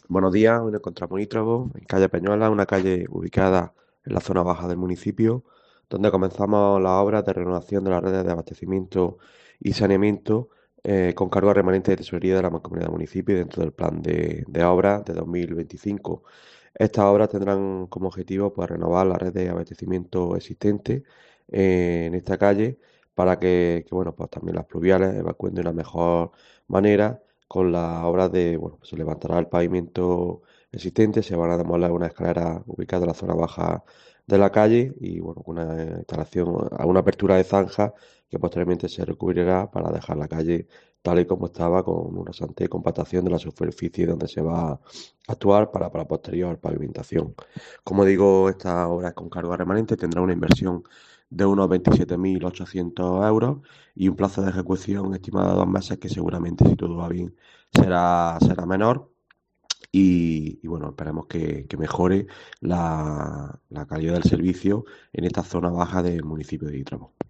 Buenos días, hoy nos encontramos en Ítrobo, en calle Peñuela, una calle ubicada en la zona baja del municipio, donde comenzamos las obras de renovación de las redes de abastecimiento y saneamiento con cargo a remanente de tesorería de la Mancomunidad del municipio y dentro del plan de obras de 2025. Estas obras tendrán como objetivo pues, renovar la red de abastecimiento existente en esta calle para bueno, pues también las pluviales evacúen de una mejor manera con las obras de, bueno, pues se levantará el pavimento existente, se van a demoler una escalera ubicada en la zona baja de la calle y, bueno, una instalación, una apertura de zanja que posteriormente se recubrirá para dejar la calle tal y como estaba con una rasante compactación de la superficie donde se va a actuar para posterior pavimentación. Como digo, esta obra es con cargo a remanente, tendrá una inversión de unos 27.800 euros y un plazo de ejecución estimado de 2 meses que seguramente, si todo va bien, será menor. Bueno, esperemos que mejore la calidad del servicio en esta zona baja del municipio de Ítramo.